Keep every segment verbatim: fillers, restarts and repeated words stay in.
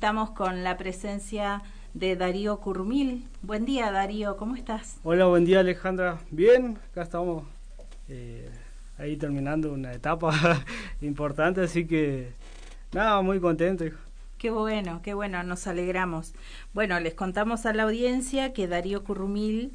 Estamos con la presencia de Darío Currumil. Buen día, Darío, ¿cómo estás? Hola, buen día, Alejandra. Bien, acá estamos eh, ahí terminando una etapa importante, así que nada, muy contento. Qué bueno, qué bueno, nos alegramos. Bueno, les contamos a la audiencia que Darío Currumil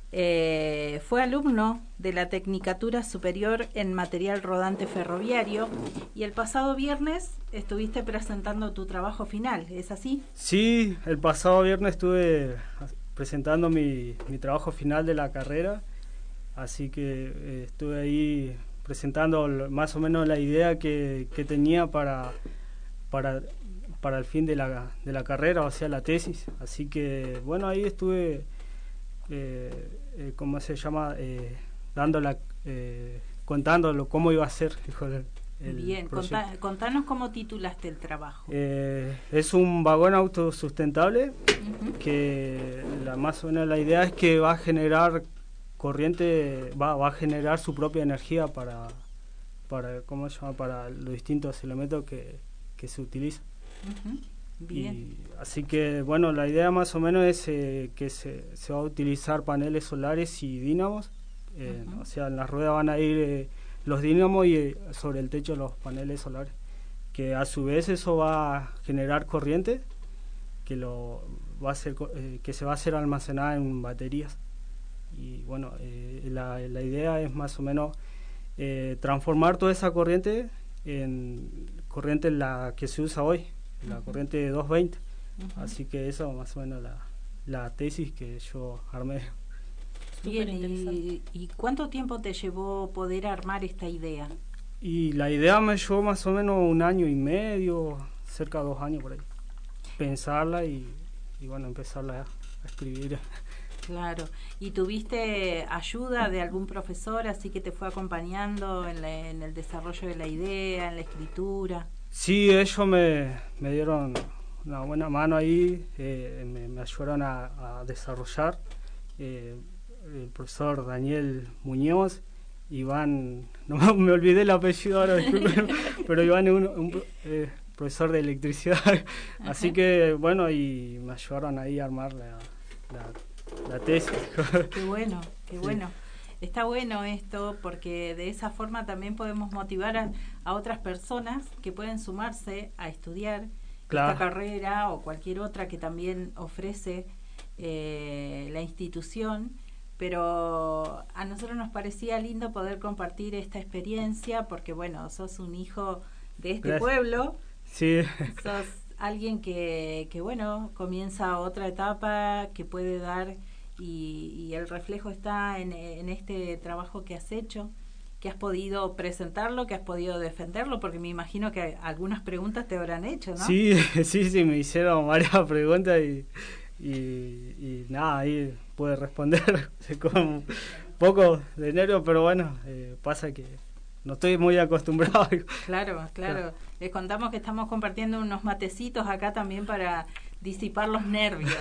eh, fue alumno de la Tecnicatura Superior en Material Rodante Ferroviario y el pasado viernes estuviste presentando tu trabajo final, ¿es así? Sí, el pasado viernes estuve presentando mi, mi trabajo final de la carrera, así que eh, estuve ahí presentando más o menos la idea que, que tenía para, para, para el fin de la, de la carrera, o sea, la tesis. Así que, bueno, ahí estuve, eh, eh, ¿cómo se llama? Eh, dándola, eh, contándolo cómo iba a ser. El, el Bien, contá, contanos cómo titulaste el trabajo. Eh, es un vagón autosustentable, uh-huh. que la, más o menos la idea es que va a generar corriente, va, va a generar su propia energía para, para, ¿cómo se llama? Para los distintos elementos que, que se utilizan. Uh-huh. Bien. Y, así que, bueno, la idea más o menos es eh, que se, se va a utilizar paneles solares y dínamos, eh, uh-huh. o sea, en las ruedas van a ir eh, los dínamos y eh, sobre el techo los paneles solares, que a su vez eso va a generar corriente que lo va a ser eh, que se va a hacer almacenada en baterías. Y bueno, eh, la, la idea es más o menos eh, transformar toda esa corriente en corriente en la que se usa hoy, la uh-huh. corriente de doscientos veinte. Uh-huh. Así que eso más o menos la, la tesis que yo armé. Bien, y, ¿y cuánto tiempo te llevó poder armar esta idea? Y la idea me llevó más o menos un año y medio, cerca de dos años por ahí. Pensarla y, y bueno, empezarla a, a escribir. Claro. ¿Y tuviste ayuda de algún profesor así que te fue acompañando en, la, en el desarrollo de la idea, en la escritura? Sí, ellos me, me dieron una buena mano ahí, eh, me, me ayudaron a, a desarrollar. Eh, el profesor Daniel Muñoz, Iván, no me olvidé el apellido ahora, pero Iván es un, un eh, profesor de electricidad. Ajá. Así que bueno, y me ayudaron ahí a armar la, la, la tesis. Qué bueno, qué sí. bueno. Está bueno esto porque de esa forma también podemos motivar a, a otras personas que pueden sumarse a estudiar claro. esta carrera o cualquier otra que también ofrece eh, la institución. Pero a nosotros nos parecía lindo poder compartir esta experiencia porque, bueno, sos un hijo de este Gracias. pueblo. Sí. Sos alguien que, que, bueno, comienza otra etapa que puede dar y, y el reflejo está en, en este trabajo que has hecho, que has podido presentarlo, que has podido defenderlo, porque me imagino que algunas preguntas te habrán hecho, ¿no? Sí, sí, sí, me hicieron varias preguntas y... Y, y nada, ahí puede responder con un poco de nervio, pero bueno, eh, pasa que no estoy muy acostumbrado. Claro, claro. Les contamos que estamos compartiendo unos matecitos acá también para disipar los nervios.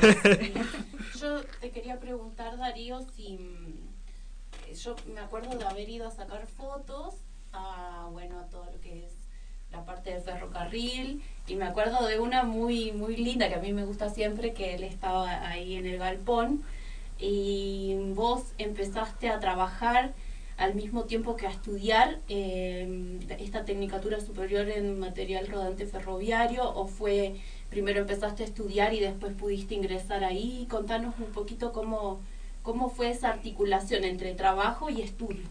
Yo te quería preguntar, Darío, si yo me acuerdo de haber ido a sacar fotos a, bueno, a todo lo que es la parte del ferrocarril, y me acuerdo de una muy muy linda que a mí me gusta siempre, que él estaba ahí en el galpón y vos empezaste a trabajar al mismo tiempo que a estudiar eh, esta Tecnicatura Superior en Material Rodante Ferroviario, o fue primero empezaste a estudiar y después pudiste ingresar ahí. Contanos un poquito cómo, cómo fue esa articulación entre trabajo y estudio.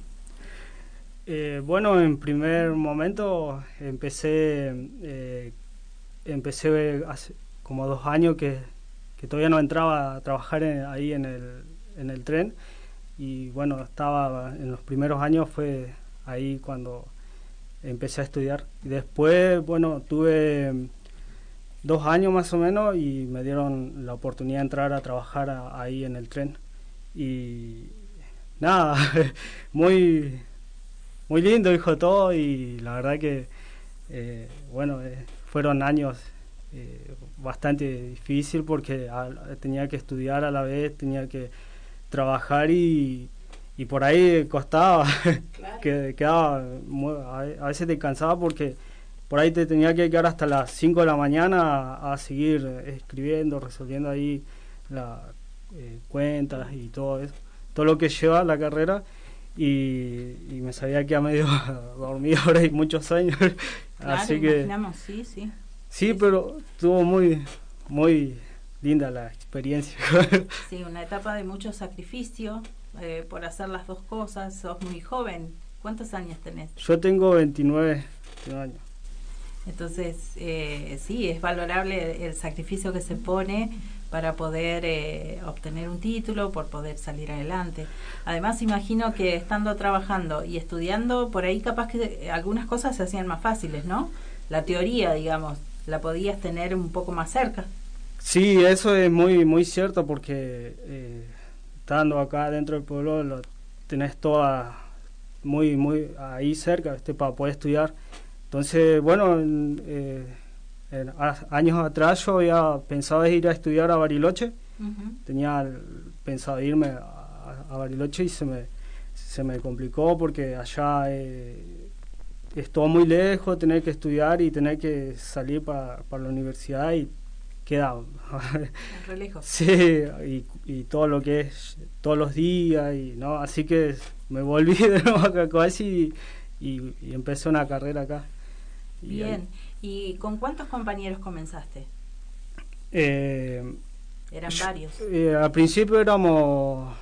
Eh, bueno, en primer momento empecé eh, empecé hace como dos años que, que todavía no entraba a trabajar en, ahí en el, en el tren, y bueno, estaba en los primeros años, fue ahí cuando empecé a estudiar. Y después, bueno, tuve dos años más o menos y me dieron la oportunidad de entrar a trabajar a, ahí en el tren. Y nada, muy... Muy lindo, hijo, todo, y la verdad que, eh, bueno, eh, fueron años eh, bastante difíciles porque a, tenía que estudiar a la vez, tenía que trabajar y, y por ahí costaba, claro. que, quedaba, muy, a, a veces te cansaba porque por ahí te tenía que quedar hasta las cinco de la mañana a, a seguir escribiendo, resolviendo ahí las eh, cuentas y todo eso, todo lo que lleva la carrera, y, y me sabía que a medio dormido ahora hay muchos años. Claro, así que imaginamos, sí, sí. Sí, sí, pero estuvo muy, muy linda la experiencia. Sí, una etapa de mucho sacrificio eh, por hacer las dos cosas. Sos muy joven. ¿Cuántos años tenés? Yo tengo veintinueve años. Entonces, eh, sí, es valorable el sacrificio que se pone para poder eh, obtener un título, por poder salir adelante. Además, imagino que estando trabajando y estudiando, por ahí capaz que algunas cosas se hacían más fáciles, ¿no? La teoría, digamos, la podías tener un poco más cerca. Sí, eso es muy muy cierto, porque eh, estando acá dentro del pueblo lo tenés toda muy muy ahí cerca, este, para poder estudiar. Entonces, bueno, en, eh, en, a, años atrás yo había pensado ir a estudiar a Bariloche. Uh-huh. Tenía pensado irme a, a Bariloche y se me se me complicó porque allá eh, es todo muy lejos, tener que estudiar y tener que salir para, para la universidad, y queda re lejos. Sí, y, y todo lo que es todos los días, y no, así que me volví de nuevo a Cacoasi y, y, y empecé una carrera acá. Bien, ¿y, ¿y con cuántos compañeros comenzaste? Eh, Eran yo, varios. Eh, al principio éramos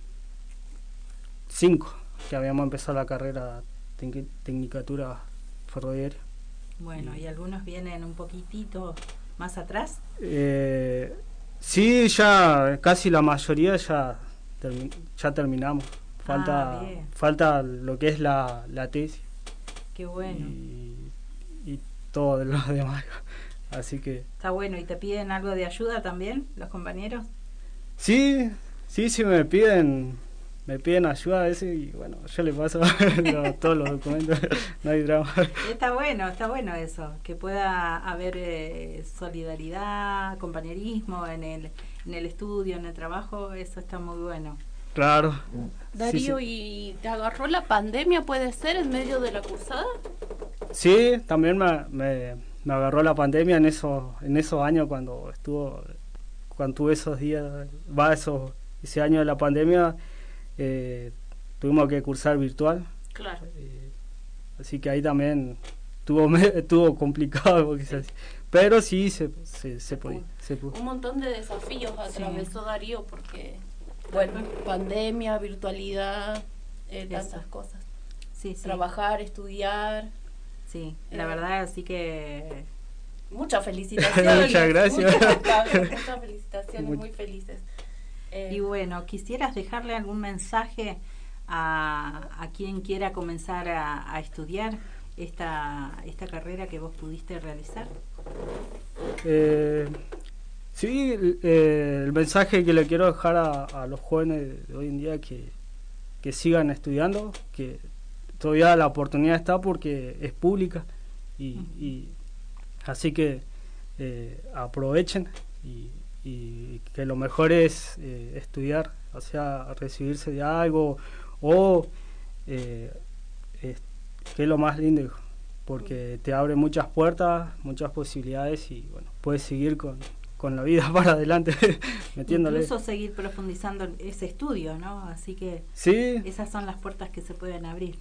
cinco que habíamos empezado la carrera de Tecnicatura Ferroviaria. Bueno, ¿y, ¿y algunos vienen un poquitito más atrás? Eh, sí, ya casi la mayoría ya, termi ya terminamos. Falta ah, falta lo que es la, la tesis. Qué bueno. Y, y todo lo demás. Así que... Está bueno. ¿Y te piden algo de ayuda también los compañeros? Sí, sí, sí me piden... Me piden ayuda a veces y bueno, yo le paso lo, todos los documentos, no hay drama. Está bueno, está bueno eso, que pueda haber eh, solidaridad, compañerismo en el, en el estudio, en el trabajo, eso está muy bueno. Claro. Darío, sí, sí. ¿y te agarró la pandemia, puede ser, en medio de la cursada? Sí, también me, me, me agarró la pandemia en esos, en esos años cuando estuvo, cuando tuve esos días, va esos, ese año de la pandemia. Eh, tuvimos que cursar virtual. Claro. Eh, así que ahí también estuvo, estuvo complicado, porque sí. se, pero sí se, se, se, podía, se pudo. Un montón de desafíos atravesó sí. Darío, porque, bueno, pandemia, virtualidad, eh, tantas cosas. Sí, sí. Trabajar, estudiar. Sí, eh, la verdad, así que... Muchas felicitaciones. Muchas gracias. Muchas, muchas felicitaciones, muy, muy felices. Eh, y bueno, ¿quisieras dejarle algún mensaje a, a quien quiera comenzar a, a estudiar esta, esta carrera que vos pudiste realizar? Eh, sí, eh, el mensaje que le quiero dejar a, a los jóvenes de hoy en día, que, que sigan estudiando, que todavía la oportunidad está porque es pública, y, uh-huh. y así que eh, aprovechen, y y que lo mejor es eh, estudiar, o sea, recibirse de algo, o eh, es, que es lo más lindo, porque te abre muchas puertas, muchas posibilidades, y bueno, puedes seguir con, con la vida para adelante, metiéndole. Incluso seguir profundizando en ese estudio, ¿no? Así que sí. Esas son las puertas que se pueden abrir.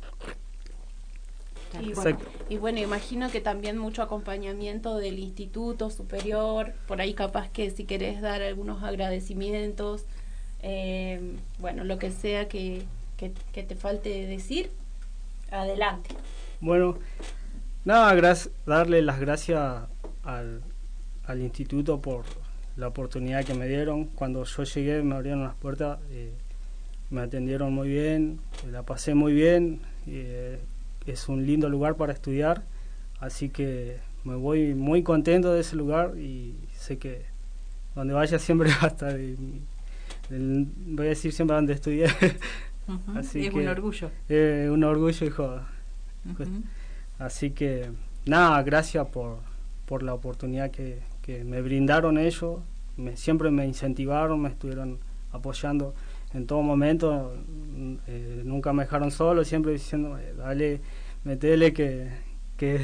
Y bueno, y bueno, imagino que también mucho acompañamiento del Instituto Superior, por ahí capaz que si querés dar algunos agradecimientos, eh, bueno, lo que sea que, que, que te falte decir, adelante. Bueno, nada, gracias, darle las gracias al, al Instituto por la oportunidad que me dieron. Cuando yo llegué me abrieron las puertas, eh, me atendieron muy bien, la pasé muy bien, eh, es un lindo lugar para estudiar, así que me voy muy contento de ese lugar, y sé que donde vaya siempre va a estar, y, el, voy a decir siempre donde estudié. Uh-huh. Así es que, un orgullo. Eh, un orgullo, hijo. Uh-huh. Así que nada, gracias por, por la oportunidad que, que me brindaron ellos, me, siempre me incentivaron, me estuvieron apoyando en todo momento, eh, nunca me dejaron solo, siempre diciendo, dale, metele que, que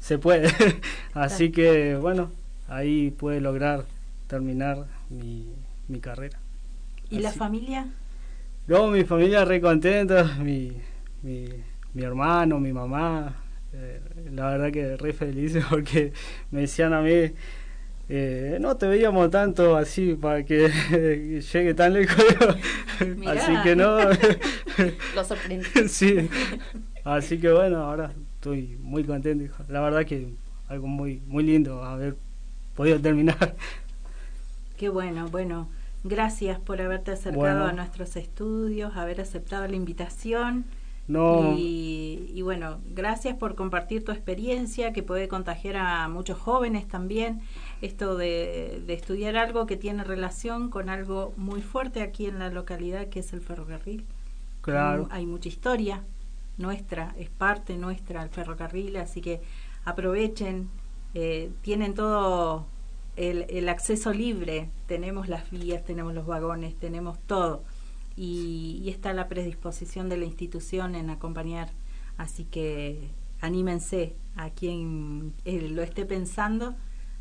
se puede. Así que, bueno, ahí pude lograr terminar mi, mi carrera. ¿Y Así. la familia? Luego mi familia re contenta, mi, mi, mi hermano, mi mamá, eh, la verdad que re felices porque me decían a mí, eh, no te veíamos tanto así para que llegue tan lejos. Así que no. Lo sorprendí. Sí, así que bueno, ahora estoy muy contento, hijo. La verdad que algo muy, muy lindo haber podido terminar. Qué bueno, bueno. Gracias por haberte acercado bueno. a nuestros estudios, haber aceptado la invitación. No. Y, y bueno, gracias por compartir tu experiencia que puede contagiar a muchos jóvenes también. Esto de, de estudiar algo que tiene relación con algo muy fuerte aquí en la localidad, que es el ferrocarril. Claro. Hay, hay mucha historia nuestra, es parte nuestra el ferrocarril, así que aprovechen, eh, tienen todo... El, el acceso libre, tenemos las vías, tenemos los vagones, tenemos todo y, y está la predisposición de la institución en acompañar, así que anímense a quien eh, lo esté pensando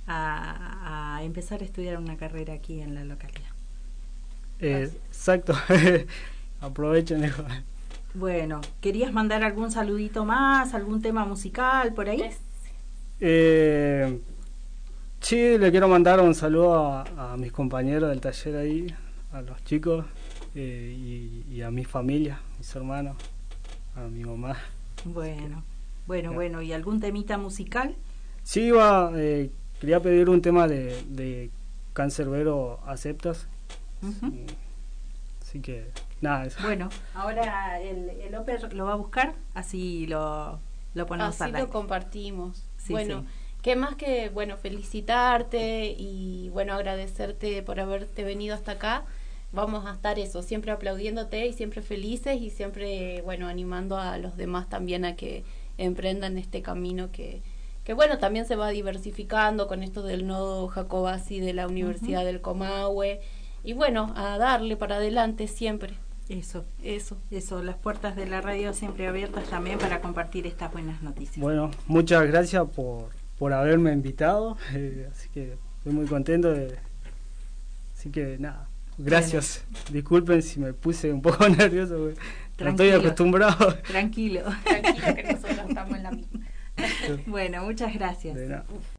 a, a empezar a estudiar una carrera aquí en la localidad. Eh, exacto. Aprovechen. Bueno, ¿querías mandar algún saludito más, algún tema musical por ahí? Eh Sí, le quiero mandar un saludo a, a mis compañeros del taller ahí, a los chicos eh, y, y a mi familia, mis hermanos, a mi mamá. Bueno, bueno, yeah. bueno, ¿y algún temita musical? Sí, iba, eh, quería pedir un tema de, de Cancerbero, ¿aceptas? Uh-huh. Sí, así que, nada, eso. Bueno, ahora el, el Oper lo va a buscar, así lo, lo ponemos así al aire. Lo compartimos. Sí, bueno. Sí. Que más que, bueno, felicitarte y, bueno, agradecerte por haberte venido hasta acá. Vamos a estar eso, siempre aplaudiéndote y siempre felices y siempre, bueno, animando a los demás también a que emprendan este camino que, que bueno, también se va diversificando con esto del nodo Jacobasi de la Universidad uh-huh. del Comahue. Y bueno, a darle para adelante siempre. Eso, eso, eso. Las puertas de la radio siempre abiertas también para compartir estas buenas noticias. Bueno, muchas gracias por... por haberme invitado, eh, así que estoy muy contento de, así que nada, gracias. Bueno. Disculpen si me puse un poco nervioso, porque no estoy acostumbrado. Tranquilo, tranquilo que nosotros estamos en la misma. Bueno, muchas gracias.